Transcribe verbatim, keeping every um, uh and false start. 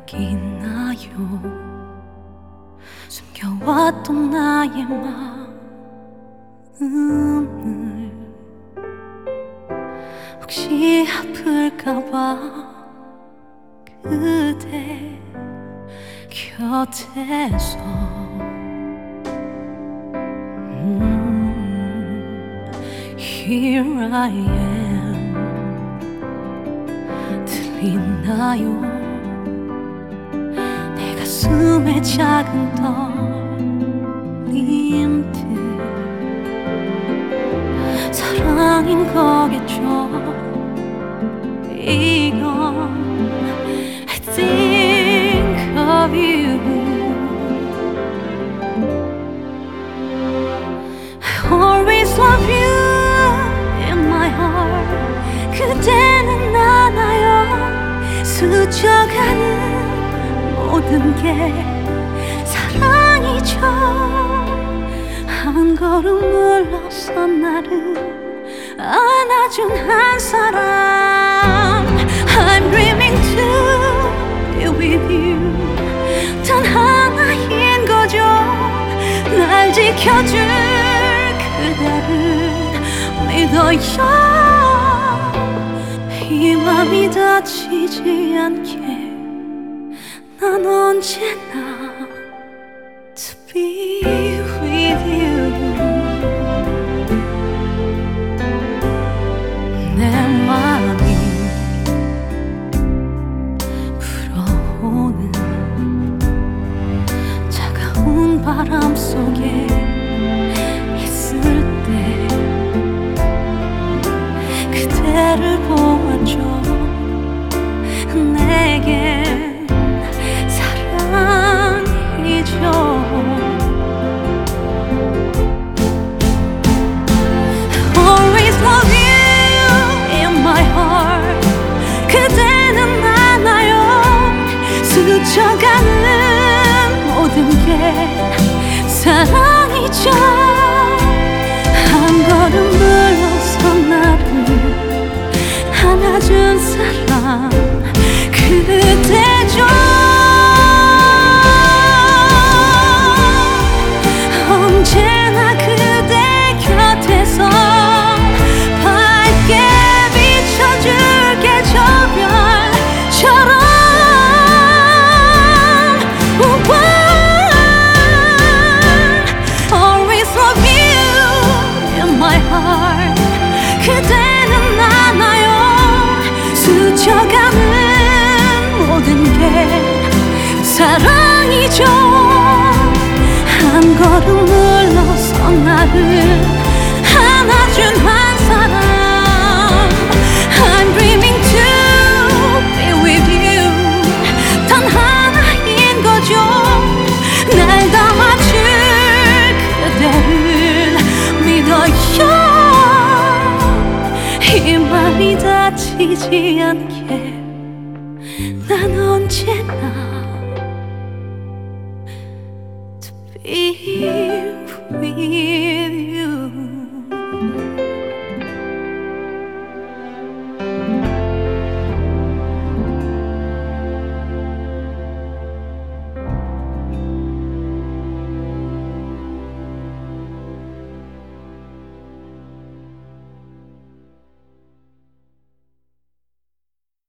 느끼나요? 숨겨왔던 나의 마음을 혹시 아플까봐 그대 곁에서 음, Here I am. 들리나요? 내 가슴에 작은 떨림들 사랑인 거겠죠. 이건 I think of you. I always love you in my heart. 그대는 알아요. 스쳐가는 모든 게 사랑이죠. 한 걸음 물러서 나를 안아준 한 사람. I'm dreaming to be with you. 단 하나인 거죠. 날 지켜줄 그대를 믿어요. 이 맘이 다치지 않게 난 언제나 to be with you. 내 맘이 불어오는 차가운 바람 속에 있을 때 그대를 보았죠. 내겐 사랑이죠. Always love you in my heart. 그대는 알아요. 스쳐가는 모든 게 사랑이죠. 한 걸음 물러서 나를 안아준 사람 그대죠. 언제나 그대 곁에서 밝게 비춰줄게. 저 별처럼 Always love you in my heart. 그대는 알아요. 스쳐가는 모든 게 사랑이죠. 한 걸음 물러서 나를 안아준 한 사람. I'm dreaming to be with you. 단 하나인 거죠. 날 담아줄 그대를 믿어요. 이 맘이 다치지 않게 난 언제나 to be with you.